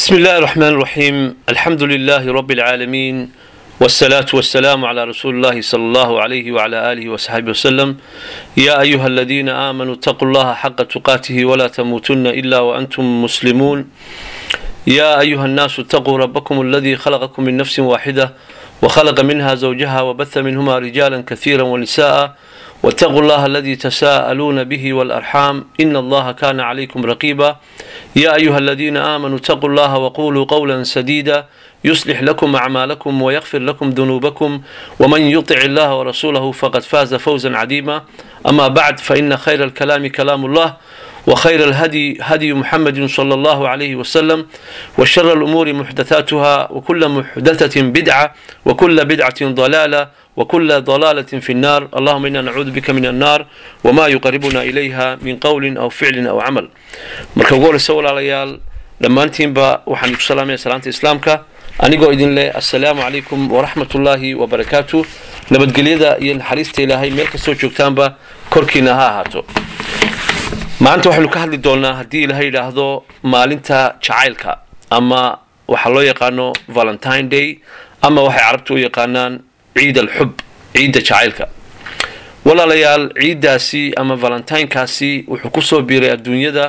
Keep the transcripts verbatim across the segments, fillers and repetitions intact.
بسم الله الرحمن الرحيم. الحمد لله رب العالمين، والصلاة والسلام على رسول الله صلى الله عليه وعلى آله وصحبه وسلم. يا أيها الذين آمنوا اتقوا الله حق تقاته ولا تموتن إلا وأنتم مسلمون. يا أيها الناس اتقوا ربكم الذي خلقكم من نفس واحدة وخلق منها زوجها وبث منهما رجالا كثيرا ونساء، واتقوا الله الذي تساءلون به والأرحام إن الله كان عليكم رقيبا. يا أيها الذين آمنوا اتقوا الله وقولوا قولا سديدا يصلح لكم أعمالكم ويغفر لكم ذنوبكم، ومن يطع الله ورسوله فقد فاز فوزا عظيما. أما بعد، فإن خير الكلام كلام الله، وخير الهدي هدي محمد صلى الله عليه وسلم، وشر الأمور محدثاتها، وكل محدثة بدعة، وكل بدعة ضلالة، وكل ضلالة في النار. اللهم إنا نعوذ بك من النار وما يقربنا إليها من قول أو فعل أو عمل. marka ugu horeysa walaalayaal dhammaantiinba waxaan ku salaamayaa salaanta islaamka anigoo idin leh assalaamu calaykum waraxmatullaahi wabarakaatuh. nabadgelyada iyo naxariista ilaahay meel kastoo joogtaanba korkiina ha ahaato. maanta waxaynu ka hadli doonaa haddii ilaahay yidhaahdo maalinta jacaylka, ama waxa loo yaqaano Valentine Day, ama waxay carabtu u yaqaanaan ciid alxub, ciidda jacaylka. walaalayaal ciiddaasi ama Valentine-kaasi wuxuu ku soo biiray adduunyada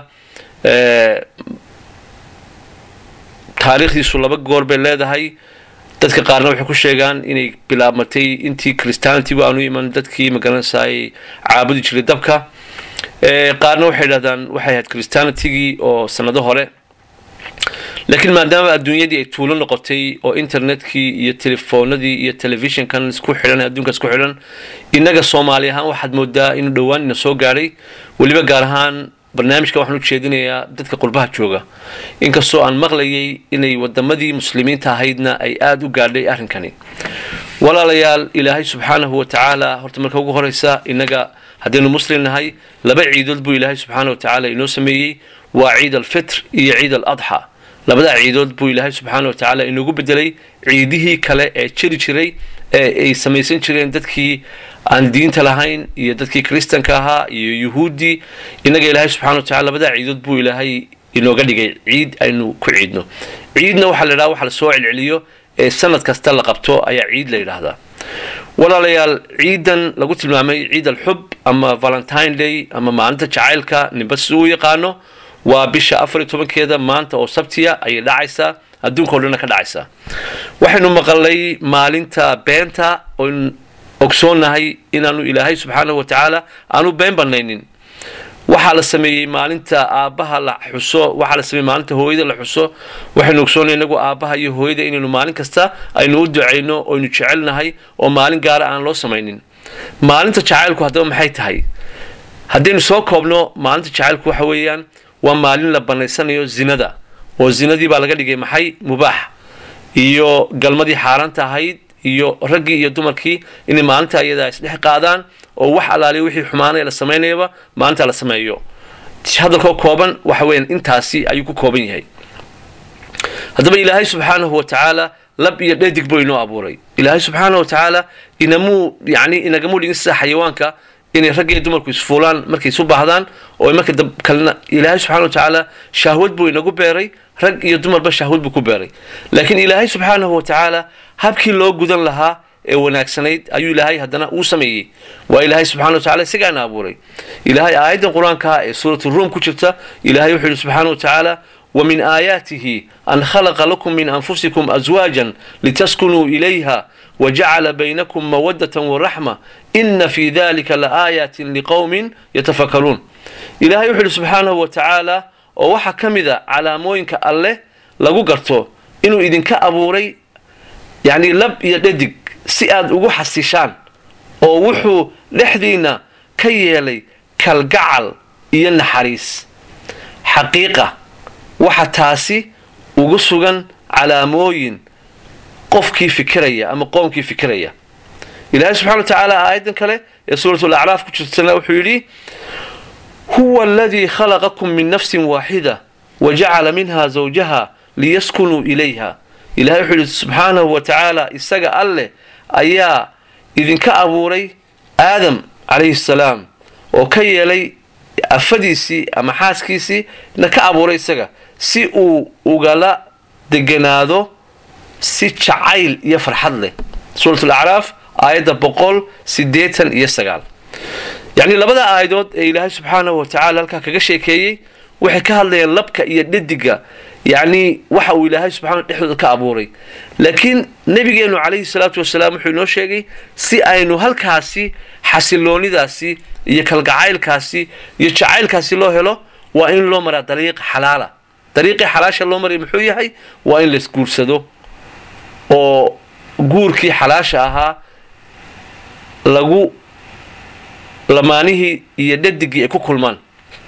taariikhdiisu laba goor bay leedahay. dadka qaarna waxay ku sheegaan inay bilaabmatay intii Christianity-gu aanu iman dadkii magaranayay caabudi jiray dabka. qaarna waxay yidhahdaan waxay ahayd Christianity-gii oo sanado hore, laakiin maadaama adduunyadii ay tuulo noqotay oo internetkii iyo telefoonadii iyo telefishinkan isku xidhan adduunka isku xidhan, inaga Soomaali ahaan waxaad moodaa inuu dhowaan ina soo gaaray. weliba gaar ahaan barnaamijka waxaan u jeedinayaa dadka qurbaha jooga, inkastoo aan maqlayay inay wadamadii muslimiinta ahaydna ay aad u gaadhay arrinkani. walaalayaal ilaahay subxaanahu wa tacaala horta marka ugu horeysa inaga haddaynu muslim nahay laba ciidood buu ilaahay subxaanahu wa tacaala inoo sameeyey, waa ciid alfitr iyo ciid aladxa. labada ciidood buu ilaahay subxaanahu wa tacaala inoogu bedelay ciidihii kale ee jiri jiray ee ay samaysan jireen dadkii aan diinta lahayn iyo dadkii kristanka ahaa iyo yuhuudi. inaga ilaahay subxaanahu wa tacaala labada ciidood buu ilaahay inooga dhigay ciid aynu ku ciidno. ciidna waxaa la yidhaha waxa la soo celceliyo ee sanad kasta la qabto ayaa ciid la yidhaahdaa. walaalayaal ciidan lagu tilmaamay ciid alxub ama Valentine Day ama maalinta jacaylka ninba siduu u yaqaano, waa bisha afar iyo tobankeeda maanta oo sabtiya ayay dhacaysaa, adduunka oo dhan ka dhacaysaa. waxaynu maqalay maalinta beenta oo ogsoonahay inaanu ilaahay subxaanahu wa tacaala aanu been banaynin. waxaa la sameeyey maalinta aabbaha la xuso, waxaa la sameeyey maalinta hooyada la xuso. waxaynu ogsoonahay inagu aabbaha iyo hooyada inaynu maalin kasta aynu u ducayno oo aynu jecelnahay oo maalin gaara aan loo samaynin. maalinta jacaylku haddaba maxay tahay? haddaynu soo koobno, maalinta jacaylku waxa weeyaan waa maalin la banaysanayo zinada, oo zinadii baa laga dhigay maxay mubaax, iyo galmadii xaaraanta ahayd iyo raggii iyo dumarkii inay maalinta iyada isdhex qaadaan oo wax alaaliyo wixii xumaanay la sameynayaba maalinta la sameeyo. hadalkoo kooban waxa weeyaan intaasi ayuu ku kooban yahay. haddaba ilaahay subxaanahu wa tacaala lab iyo dhadig buu inoo abuuray. ilaahay subxaanahu wa tacaala inamuu yani inagamuu dhigin sida xayawaanka inay rag iyo dumarku isfuulaan markay isu baahdaan, oo marka kalena ilaahay subxaanahu wa tacaala shahwad buu inagu beeray, rag iyo dumarba shahwad buu ku beeray. laakiin ilaahay subxaanahu wa tacaala habkii loo gudan lahaa ee wanaagsanayd ayuu ilaahay haddana uu sameeyey. waa ilaahay subxaanahu wa tacaala isagaana abuuray. ilaahay aayaddan qur-aanka ee suuratu ruum ku jirta, ilaahay wuxuu yidhi subxaanahu wa tacaala ومن آياته أن خلق لكم من أنفسكم أزواجا لتسكنوا إليها وجعل بينكم مودة ورحمة إن في ذلك لآيات لقوم يتفكرون. إلهي يحل سبحانه وتعالى ووحا كمذا على موينك الله لغو قرطو إنو إذن كأبوري يعني لب يددق سياد وغو حسيشان ووحو لحدينا كيالي كالقعل إيان حريس حقيقة waxa taasi ugu sugan calaamooyin qofkii fikiraya ama qoomkii fikiraya. ilaahay subxaanahu wa tacaala aayadan kale ee suuratul a'raaf ku jirtana wuxuu yidhi huwa alladii khalaqakum min nafsin waahida waja'ala minha zawjaha liyaskunuu ilayha. ilaahay wuxuu yidhi subxaanahu wa tacaala isaga alle ayaa idinka abuuray aadam calayhi salaam oo ka yeelay afadiisii ama xaaskiisii na ka abuuray isaga si uu ugala deganaado si jacayl iyo farxad leh suuratul a'raaf aayadda boqol sideetan iyo sagaal yani labada aayadood ee ilaahay subxaanahu wa ta'ala halka kaga sheekeeyay waxay ka hadlayaan labka iyo dhadiga yani waxa uu ilaahay subxaanahu dhexdooda ka abuuray laakiin nabigeenu calayhi salaatu wasalaam wuxuu inoo sheegay si aynu halkaasi xasiloonidaasi iyo kalgacaylkaasi iyo jacaylkaasi loo helo waa in loo maraa dariiq xalaala dariiqii xalaasha loo maray muxuu yahay waa in la isguursado oo guurkii xalaasha ahaa lagu lamaanihii iyo dhadigii ay ku kulmaan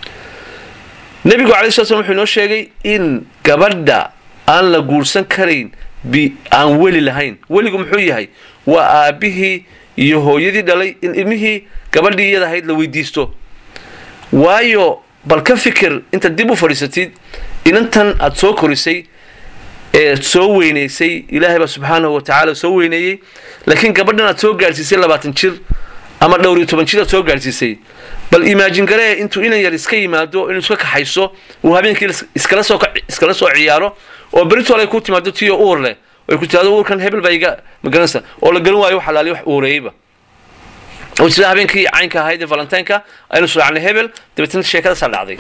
nabigu calayhi salaatu wasalaam wuxuu inoo sheegay in gabadha aan la guursan karayn bi aan weli lahayn weligu muxuu yahay waa aabihii iyo hooyadii dhalay in ilmihii gabadhii iyada ahayd la weydiisto waayo bal ka fikir inta dib u fadhiisatid inantan aad soo korisay ee soo weynaysay ilaahay baa subxaanahu wa ta'ala soo weyneeyay laakiin gabadhan aad soo gaarsiisay labaatan jir ama dhowr iyo toban jir aad soo gaarsiisay bal imagine garee intuu inan yar iska yimaado inuu iska kaxayso uu habeenkii iskala soo iskala soo ciyaaro oo berito ay ku timaado tiyo uur leh oo ku timaado uurkan hebel bayga magaranaysa oo la garan waayo wax xalaali wax uureeyba oo sida habeenkii caynka ahayd Valentine-ka aynu soo raacnay hebel dabeetana sheekada soo dhacday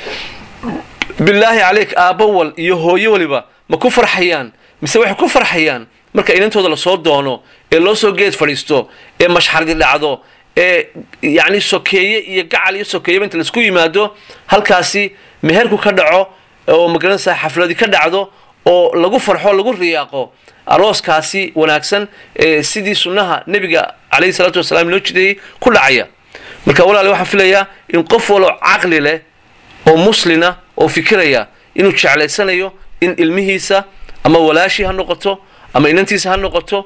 billahi alayk aabawal iyo hooyo waliba ma ku farxayaan mise waxay ku farxayaan marka inantooda la soo doono ee loo soo geed fadhiisto ee mashxardi dhacdo ee yani sokeeye iyo gacal iyo sokeeye inta la isku yimaado halkaasi meherku ka dhaco oo magaranaysa xafladi ka dhacdo oo lagu farxo lagu riyaaqo arooskaasi wanaagsan ee sidii sunnaha nabiga calayhi salaatu wasalaam loo jiday ku dhacaya marka walaalahay waxaan filayaa in qof walo aqli leh oo muslina oo fikiraya inuu jecleysanayo in ilmihiisa ama walaashi ha noqoto ama inantiisa ha noqoto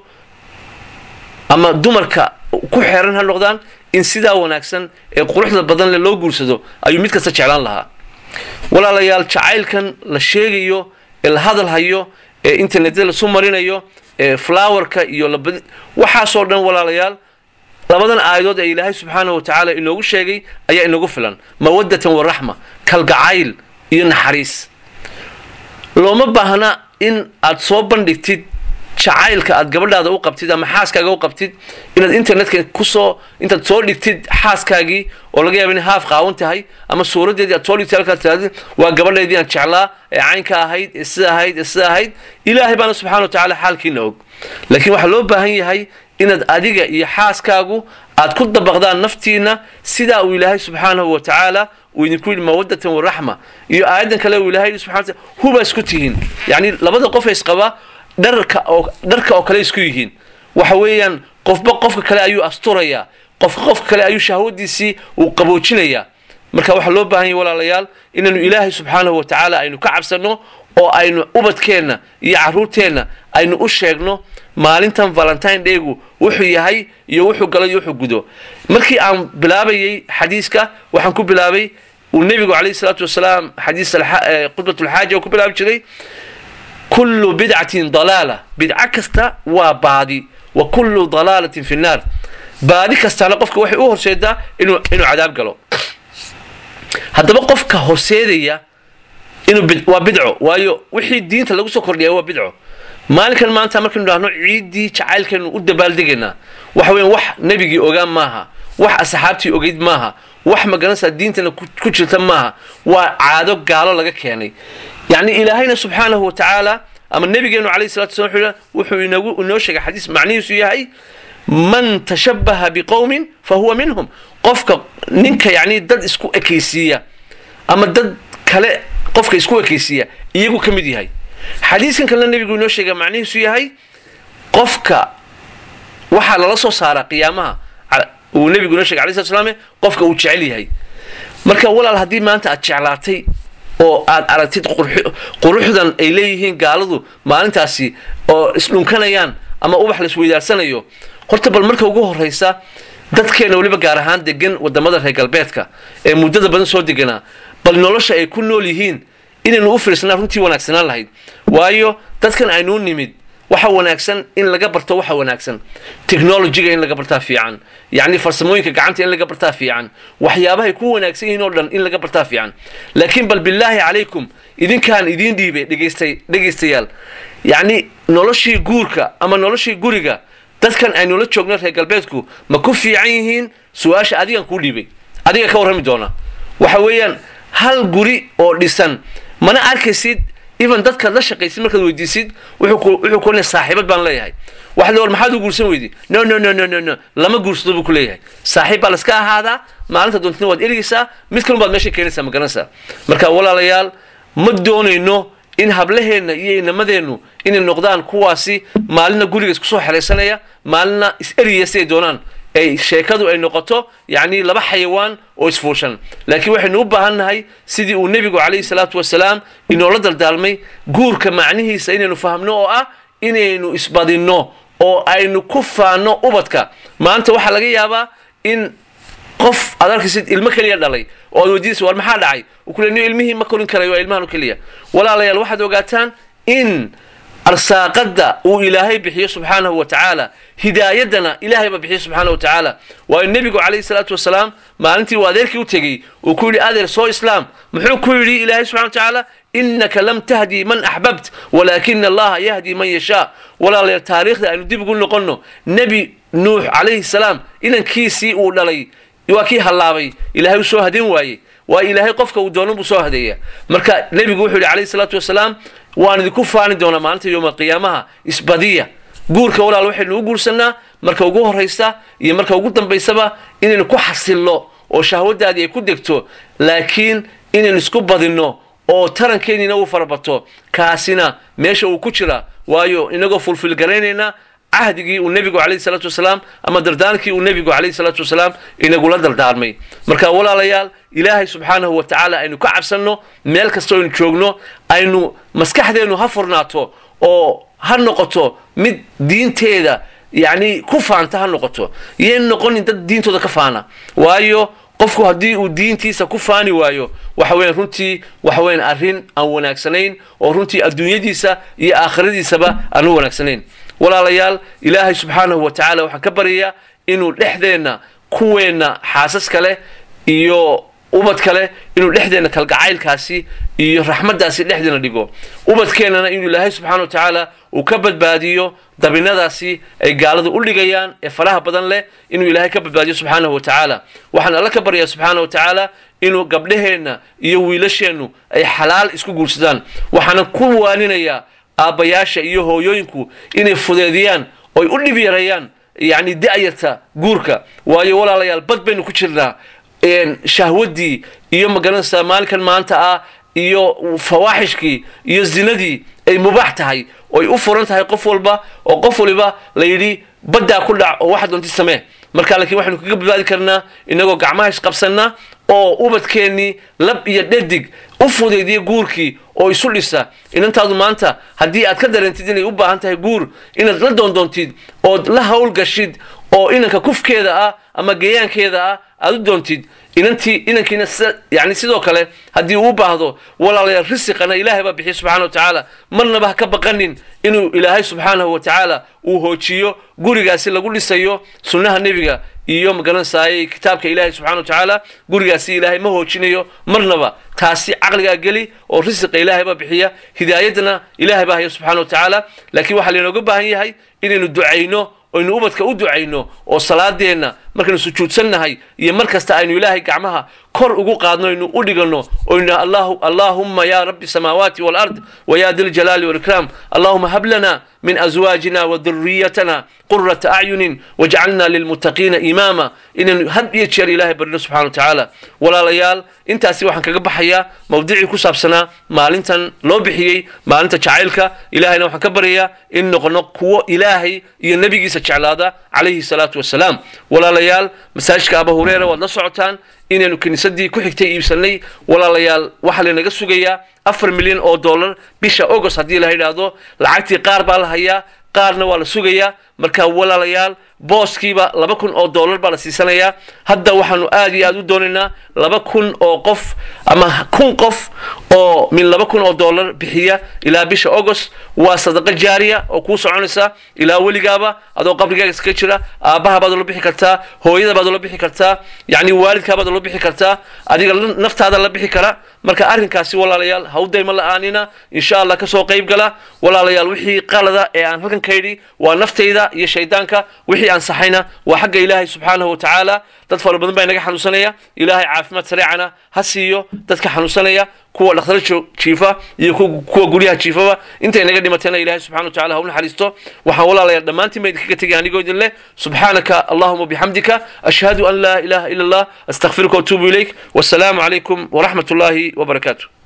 ama dumarka ku xeeran ha noqdaan in sidaa wanaagsan ee quruxda badan leh loo guursado ayuu mid kasta jeclaan lahaa walaalayaal jacaylkan la sheegayo ee la hadal hayo ee internetka la soo marinayo ee flowerka iyo waxa soo dhan walaalayaal labadan aayadood ee ilaahay subxaanahu wa ta'ala inoogu sheegay ayaa inoogu filan mawaddatan wa rahma kalgacayl iyo naxariis looma baahna in aad soo bandhigtid jacaylka aad gabadhaada u qabtid ama xaaskaaga u qabtid inaad internetka ku soo intaad soo dhigtid xaaskaagii oo laga yaabo in haaf qaawan tahay ama suuradeedii aad soo dhigtay halka taadid waa gabadheedii aan jeclaa ee caynka ahayd ee sida ahayd ee sida ahayd ilaahay baa subxaanahu wa ta'ala xaalkiina og laakiin waxa loo baahan yahay inaad adiga iyo xaaskaagu aad ku dabaqdaan naftiina sida uu ilaahay subxaanahu wa ta'ala uu idinku yidhi mawaddatan wa rahma iyo aayadan kale uu ilaahay subxaanahu wa ta'ala huba isku tihiin yani labada qof is qaba dharka oo dharka oo kale isku yihiin waxa weeyaan qofba qofka kale ayuu asturaya qof qofka kale ayuu shahwadiisi uu qaboojinaya marka waxa loo baahan yahay walaalayaal inaynu ilaahay subxaanahu wa ta'ala aynu ka cabsano oo aynu ubadkeena iyo caruurteena aynu u sheegno maalintan Valentine Day-gu wuxuu yahay iyo wuxuu galay iyo wuxuu gudo markii aan bilaabayay xadiiska waxaan ku bilaabay uu nabigu calayhi salaatu wasalaam xadiis qudbatul haaja ku bilaabay jiray kullu bid'atin dalaala bid'a kasta waa baadi wa kullu dalalatin fi an-nar baadi kasta qofka waxay u horseedaa inuu inuu cadaab galo haddaba qofka horseedaya inuu waa bidco waayo wixii diinta lagu soo kordhiyay waa bidco maalinkan maanta markaynu dhaahno ciidii jacaylkeenu u dabaaldegayna waxa weeyaan wax nabigii ogaan maaha wax asxaabtii ogeyd maaha wax magaranaysa diintana ku jirta maaha waa caado gaalo laga keenay yani ilaahayna subxaanahu wa ta'ala ama nabigeenu calayhi salaatu wasalaam wuxuu inagu inoo sheegay xadiis macnihiisu yahay man tashabbaha biqawmin fa huwa minhum qofka ninka yani dad isku ekaysiiya ama dad kale qofka isku ekaysiiya iyagu ka mid yahay xadiiskan kale nabigu inoo sheegay macnihiisu yahay qofka waxa la soo saaraa qiyaamaha uu nabigu inoo sheegay calayhi salaatu wasalaam qofka uu jecel yahay marka walaal hadii maanta aad jeclaatay oo aad aragtid quruxdan ay leeyihiin gaaladu maalintaasi oo isdhunkanayaan ama ubax la isweydaaranayo horta bal marka ugu horeysa dadkeena waliba gaar ahaan degan wadamada reer galbeedka ee muddada badan soo deganaa bal nolosha ay ku nool yihiin inaynu u fiirsanaa runtii wanaagsanaan lahayd waayo dadkan aynu nimid waxa wanaagsan in laga barto waxa wanaagsan technology-ga in laga bartaa fiican yani farsamooyinka gacanta in laga bartaa fiican waxyaabaha ku wanaagsan yihiin oo dhan in laga bartaa fiican laakiin bal billahi alaykum idinkaan idin dhiibay dhigaystay dhigaystayaal yani noloshii guurka ama noloshii guriga dadkan ay nolol joogno reer galbeedku ma ku fiican yihiin su'aasha adigan ku dhiibay adiga ka warrami doona waxa weeyaan hal guri oo dhisan mana arkaysid even dadka la shaqaysid markaad weydiisid wuxuu wuxuu ku leeyahay saaxiibad baan leeyahay wax la war maxaad u guursan weydi no no no no no lama guursado buu ku leeyahay saaxiib baa la iska ahaada maalinta doontina waad erigaysaa mid kale baad meesha keenaysaa magaranaysaa marka walaalayaal ma doonayno in hablaheena iyo inamadeennu inay noqdaan kuwaasi maalina guriga isku soo xiraysanaya maalina is eriya si ay doonaan ay sheekadu ay noqoto yani laba xayawaan oo isfuushan laakiin waxaynu u baahannahay sidii uu nabigu calayhi salaatu wasalaam inoo la daldaalmay guurka macnihiisa inaynu fahamno oo ah inaynu isbadinno oo aynu ku faano ubadka maanta waxa laga yaabaa in qof aad arkaysid ilmo kaliya dhalay oo aad weydiisay war maxaa dhacay uu ku leeyahay ilmihii ma korin karayo ilmahan kaliya walaalayaal waxaad ogaataan in arsaaqada uu ilaahay bixiyo subhanahu wa ta'ala hidaayadana ilaahay ba bixiyo subhanahu wa ta'ala waa nabigu calayhi salaatu wasalaam maalintii uu adeerkii u tagay uu ku yiri adeer soo islaam muxuu ku yiri ilaahay subhanahu wa ta'ala innaka lam tahdi man ahbabt walakin allah yahdi man yasha walaalayaal taariikhda aynu dib ugu noqono nabi nuux calayhi salaam inankiisii uu dhalay waa kii halaabay ilaahay u soo hadin waayay waa ilaahay qofka uu doono buu soo hadeeya marka nabigu wuxuu yiri calayhi salaatu wasalaam waan idinku faani doonaa maalinta yawma qiyaamaha isbadiya guurka walaal waxaynu u guursanaa marka ugu horeysa iyo marka ugu dambeysaba inaynu ku xasillo oo shahwadaadii ay ku degto laakiin inaynu isku badinno oo tarankeennina uu farabato kaasina meesha uu ku jira waayo inagoo fulfil garaynayna عهدي والنبي عليه الصلاة والسلام أما دردانك والنبي عليه الصلاة والسلام إن يقول هذا الدارمي مركا ولا ليال إلهي سبحانه وتعالى إنه كعب سنه ملك استوين شوغنه إنه مسكح ده إنه هفرناته أو هالنقطة مد دين تيدا يعني كفى عن تهالنقطة ين نقول إنت دين تودا كفانا وأيو قفكو هدي ودين تيسا كفاني وايو وحوين رنتي وحوين أرهن أو وناكسنين ورنتي الدنيا ديسا يا آخر ديسا با أنو وناكسنين ولا ليال إلهي سبحانه وتعالى وحكبريا إنه لحدنا كوينا حاسس كله إيو وبد كله إنه لحدنا كالقعيل كاسي إيو رحمة داسي لحدنا ديجو وبد كنا إنه الله سبحانه وتعالى وكبد باديو دبنا داسي أي قالوا قول لي جيان فلاها بدن له إنه إلهي كبد باديو سبحانه وتعالى وحنا الله كبريا سبحانه وتعالى إنه قبلهنا يويلشينه أي حلال إسكو جورسدان وحنا كوانينا يا أبياش إيوه يوينكو إني فديان أو يقول لي بيريان يعني دعيرتا جوركا ويا ولا ليال بد بينو كشرنا إن شهودي يوم جلسة مالك المانتا إيو فواحشكي إيو الزندي أي مباحتهاي أو يوفرنتهاي قفول با أو قفول با ليدي بدأ كل واحد أنت سماه مركا لكن واحد قبل ذلك كرنا إنه جماعة قبسنا أو أبد كأني لب يددق أفضل دي جوركي أو يسوليسا إن أنت هذا ما أنت هدي أتقدر أنت ديني أبا أنت جور إن لا دون دون تيد أو لا هول قشيد أو إنك كوف كذا أما جيان كذا أدو دون تيد إن أنت إنك نس يعني سيدو كله هدي أبا هذا ولا لا الرزق أنا إلهي بحي سبحانه وتعالى مرنا به كبقنين إنه إلهي سبحانه وتعالى وهو شيء جوري قاسي لقول لسيو سنها النبي يوم قالن ساي كتابك إلهي سبحانه وتعالى قولي قاسي إلهي ما هو شنيو مرنبا تاسي عقلك قلي ورزق إلهي بحية هدايتنا إلهي بحية سبحانه وتعالى لكن واحد اللي نقول بهاي هاي إنه ندعينه وإنه أبدك أدعينه والصلاة دينا مركن سجود سنة هاي يمركز تأينه إلهي كعمها كر أقول قادنا إنه أدعينه وإنه الله اللهم يا رب السماوات والأرض ويا ذي الجلال والإكرام اللهم هب لنا من أزواجنا وذريتنا قرة أعين وجعلنا للمتقين إماما إن هب يتشير إلهي برنا سبحانه وتعالى ولا ليال أنت أسي وحن كجب حياة موضوعي كسب سنة ما أنت لو بحيي ما أنت شعيلك إلهي نوح كبريا إنه قنق إلهي النبي جيس هذا عليه الصلاة والسلام ولا ليال مساجك أبو هريرة والنصعتان إنه كنيسدي كحكتي يبسلني ولا ليال وحل نجسو جيا أفر مليون أو دولار بيشا أوغوس هدي لهي هذا لعتي قارب على هيا قارنا ولا سوجيا مركا ولا ليال booskiiba laba kun oo dollar baa la siisanayaa hadda waxaanu aad iyo aad u doonaynaa laba kun oo qof ama kun qof oo min laba kun oo dollar bixiya ilaa bisha August waa sadaqa jaariya oo ku soconaysa ilaa weligaaba adoo qabrigaaga iska jira aabaha baad loo bixi kartaa hooyada baad loo bixi kartaa yani waalidka baad loo bixi kartaa adiga naftaada la bixi kara marka arrinkaasi walaalayaal hawday ma la'aanina insha Allah ka soo qayb gala walaalayaal wixii qalada ee aan halkan ka yiri waa naftayda iyo shaydaanka wixii aan saxayna waa xagga Ilaahay subhanahu wa ta'ala dad fara badan baa inaga xanuunsanaya Ilaahay caafimaad sareecana ha siiyo dadka xanuunsanaya kuwa dhakhtar jiifa iyo kuwa guriyaha jiifaba inta inaga dhimatayna Ilaahay subhanahu wa ta'ala ha u naxariisto waxaan walaalayaal dhamaantiin meed kaga tagay anigoo idin leh subhanaka allahumma bihamdika ashhadu an la ilaha illa allah astaghfiruka wa atubu ilayk wassalamu alaykum wa rahmatullahi wa barakatuh